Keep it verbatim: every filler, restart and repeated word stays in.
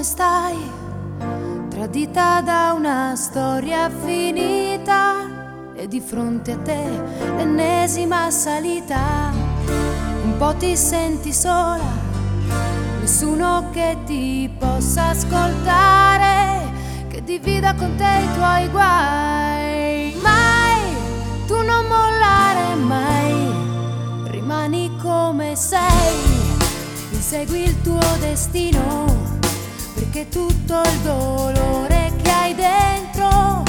come stai, tradita da una storia finita e di fronte a te l'ennesima salita. Un po' ti senti sola, nessuno che ti possa ascoltare, che divida con te i tuoi guai. Mai, tu non mollare mai, rimani come sei, insegui il tuo destino, perché tutto il dolore che hai dentro